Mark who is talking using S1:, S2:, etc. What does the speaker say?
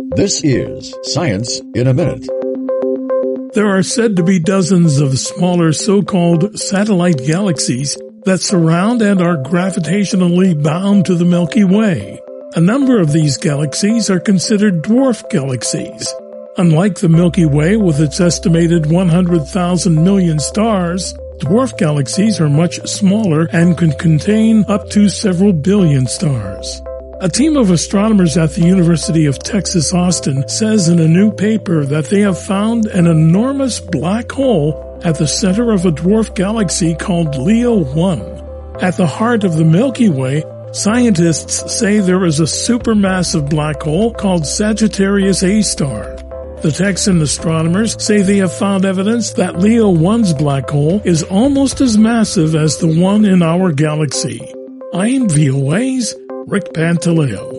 S1: This is Science in a Minute.
S2: There are said to be dozens of smaller so-called satellite galaxies that surround and are gravitationally bound to the Milky Way. A number of these galaxies are considered dwarf galaxies. Unlike the Milky Way with its estimated 100,000 million stars, dwarf galaxies are much smaller and can contain up to several billion stars. A team of astronomers at the University of Texas, Austin, says in a new paper that they have found an enormous black hole at the center of a dwarf galaxy called Leo 1. At the heart of the Milky Way, scientists say there is a supermassive black hole called Sagittarius A star. The Texan astronomers say they have found evidence that Leo 1's black hole is almost as massive as the one in our galaxy. I'm VOA's Rick Pantaleo.